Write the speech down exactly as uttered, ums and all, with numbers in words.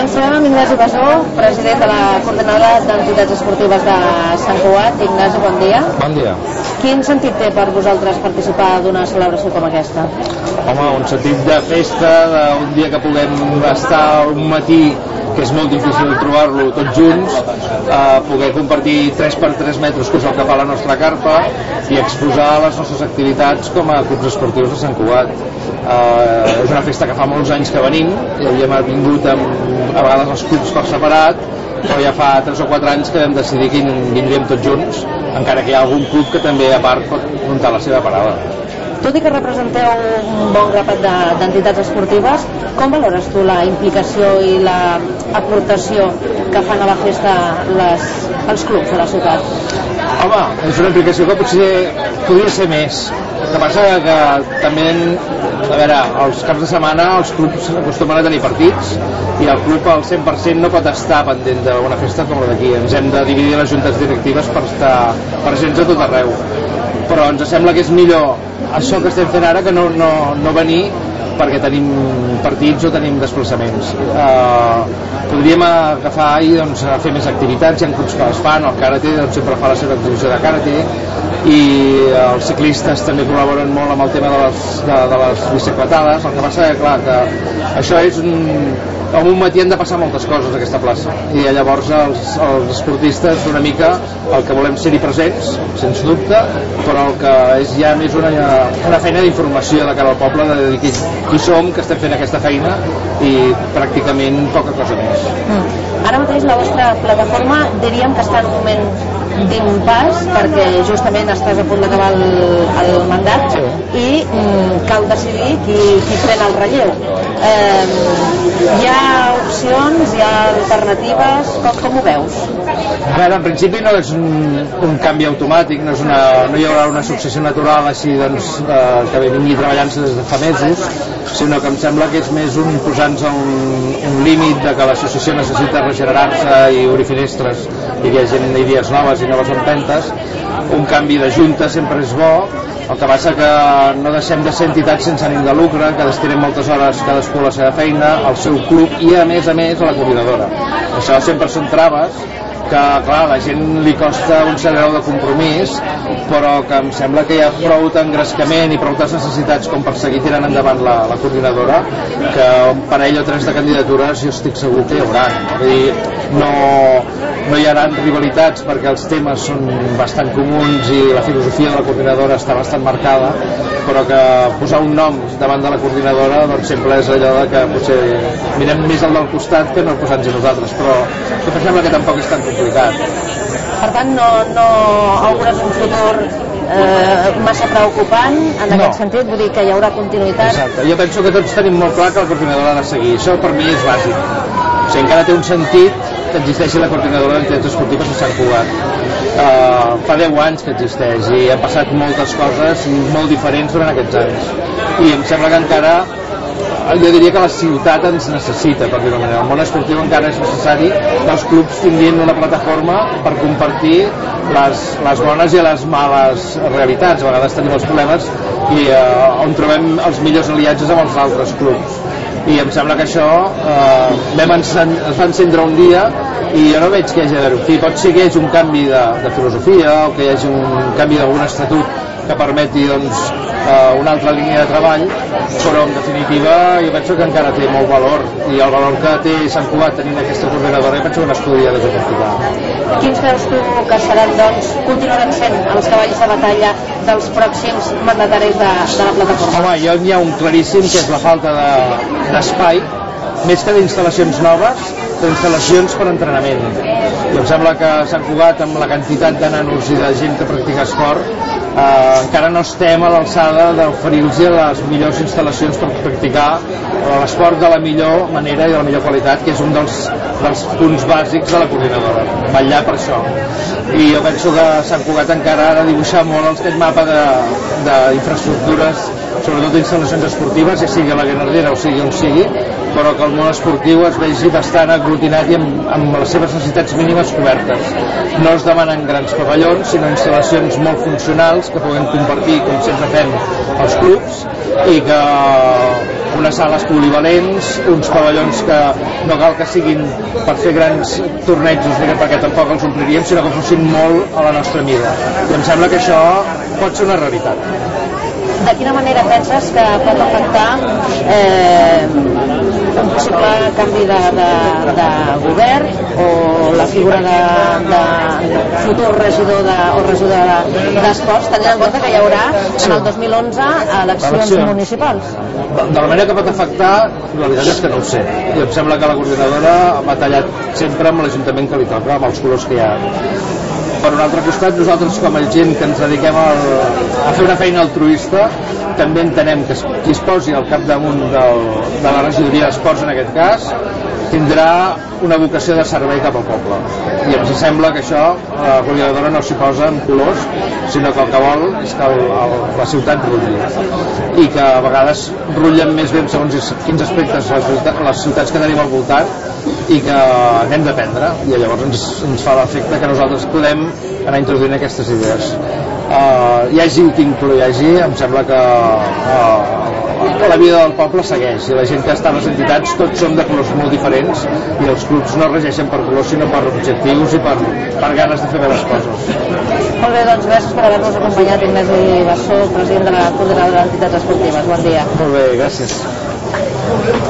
Ens trobem amb Ignasi Basó, president de la Coordinadora d'Entitats Esportives de Sant Cugat. Ignasi, bon dia. Bon dia. Quin sentit té per vosaltres participar d'una celebració com aquesta? Home, un sentit de festa, d'un dia que puguem estar un matí, que és molt difícil trobar-lo tots junts, eh, poder compartir tres per tres metres, que és el que fa la nostra carpa, i exposar les nostres activitats com a clubs esportius de Sant Cugat. Eh, és una festa que fa molts anys que venim, i havíem vingut amb, a vegades els clubs per separat, però ja fa tres o quatre anys que vam decidir que vindríem tots junts, encara que hi ha algun club que també a part pot muntar la seva parada. Tot i que representeu un bon grapat d'entitats esportives, com valores tu la implicació i l'aportació que fan a la festa les, els clubs de la ciutat? Home, és una implicació que potser podria ser més. El que passa que també, a veure, els caps de setmana els clubs acostumen a tenir partits i el club al cent per cent no pot estar pendent d'una festa com la d'aquí. Ens hem de dividir les juntes directives per estar presents a tot arreu. Però ens sembla que és millor això que estem fent ara que no, no, no venir perquè tenim partits o tenim desplaçaments. Uh, podríem agafar i doncs, fer més activitats, hi ha clubs que les fan, el karate doncs, sempre fa la seva exhibició de karate, i els ciclistes també col·laboren molt amb el tema de les, de, de les bicicletades. El que passa és clar que això és un, en un matí han de passar moltes coses a aquesta plaça, i llavors els, els esportistes una mica el que volem ser-hi presents, sens dubte, però el que és ja més una, una feina d'informació de cara al poble, de dir qui, qui som, que estem fent aquesta feina, i pràcticament poca cosa més. Mm. Ara mateix la vostra plataforma diríem que està en un moment d'impàs, perquè justament estàs a punt d'acabar el, el mandat, sí. I mm, cal decidir qui, qui pren el relleu. Eh, hi ha opcions, hi ha alternatives, com, com ho veus? A veure, en principi no és un, un canvi automàtic, no, és una, no hi haurà una successió natural així doncs, eh, que vingui treballant-se des de fa mesos, sinó que em sembla que és més un posar-nos un, un límit de que l'associació necessita regenerar-se i obrir finestres, i que hi ha gent idees noves i noves empentes. Un canvi de junta sempre és bo, el que passa que no deixem de ser entitats sense ànim de lucre, que destinem moltes hores cadascú a la seva feina, al seu club i a més a més a la coordinadora. Això sempre són traves que, clar, a la gent li costa un cert grau de compromís, però que em sembla que hi ha prou d'engrescament i prou de necessitats com per seguir tirant endavant la, la coordinadora, que un parell o tres de candidatures jo estic segur que hi haurà. Vull dir, no, no hi haurà rivalitats perquè els temes són bastant comuns i la filosofia de la coordinadora està bastant marcada, però que posar un nom davant de la coordinadora doncs sempre és allò de que potser mirem més al del costat que no posant-nos nosaltres, però que em sembla que tampoc és tan complicat. Per tant, no, no augures un futur eh, massa preocupant en aquest no. sentit, vull dir que hi haurà continuïtat. Exacte, jo penso que tots tenim molt clar que la coordinadora ha de seguir, això per mi és bàsic. O sigui, encara té un sentit que existeixi la coordinadora d'entitats esportives a Sant Cugat. Uh, fa deu anys que existeix i han passat moltes coses molt diferents durant aquests anys, i em sembla que encara, jo diria que la ciutat ens necessita, per dir-ho manera. El món esportiu encara és necessari que els clubs tinguin una plataforma per compartir les, les bones i les males realitats. A vegades tenim els problemes i uh, on trobem els millors aliats amb els altres clubs, i em sembla que això eh, vam encen, es va encendre un dia i jo no veig que hi hagi d'haver-ho. Sí, pot ser que hi hagi un canvi de, de filosofia o que hi hagi un canvi d'algun estatut que permeti doncs, eh, una altra línia de treball, però en definitiva jo penso que encara té molt valor, i el valor que té Sant Cugat tenint aquesta coordinadora jo penso que no es podria desaprofitar. Quins creus tu que seran, doncs, continuaran sent els cavalls de batalla dels pròxims mandataris de, de la plataforma? Home, jo n'hi ha un claríssim, que és la falta d'espai, de, més que d'instal·lacions noves, d'instal·lacions per entrenament. I em sembla que Sant Cugat, amb la quantitat de nanos i de gent que practica esport, eh, encara no estem a l'alçada d'oferir-los les millors instal·lacions per practicar l'esport de la millor manera i de la millor qualitat, que és un dels, dels punts bàsics de la coordinadora, vetllar per això. I jo penso que Sant Cugat encara ha de dibuixar molt aquest mapa d'infraestructures sobretot instal·lacions esportives, ja sigui a la Guinardera o sigui on sigui, però que el món esportiu es vegi bastant aglutinat i amb, amb les seves necessitats mínimes cobertes. No es demanen grans pavellons, sinó instal·lacions molt funcionals que puguem compartir, com sempre fem, els clubs, i que unes sales polivalents, uns pavellons que no cal que siguin per fer grans tornejos, perquè tampoc els ompliríem, sinó que fossin molt a la nostra mida. I em sembla que això pot ser una realitat. De quina manera penses que pot afectar eh, un possible canvi de, de, de govern o la figura de, de futur regidor de, o regidora d'esports, tenint en compte que hi haurà en el dos mil onze eleccions municipals? De la manera que pot afectar, la veritat és que no ho sé. I em sembla que la coordinadora ha batallat sempre amb l'Ajuntament que li toca, amb els colors que hi ha. Per un altre costat, nosaltres com a gent que ens dediquem a, a fer una feina altruista, també entenem que qui es posi al capdamunt del, de la regidoria d'esports en aquest cas tindrà una vocació de servei cap al poble, i ens sembla que això la coordinadora no s'hi posa en colors, sinó que el que vol és que el, el, la ciutat rutlli, i que a vegades rutllen més bé segons quins aspectes les, les ciutats que tenim al voltant, i que n'hem d'aprendre, i llavors ens, ens fa l'efecte que nosaltres podem anar introduint aquestes idees. Uh, hi hagi qui inclui hi hagi, em sembla que uh, la vida del poble segueix, i la gent que està a les entitats tots som de colors molt diferents, i els clubs no regeixen per colors sinó per objectius i per, per ganes de fer bé les coses. Molt bé, doncs gràcies per haver-nos acompanyat, Ignasi Bassó, president de la Coordinadora d'Entitats Esportives. Bon dia. Molt bé, gràcies.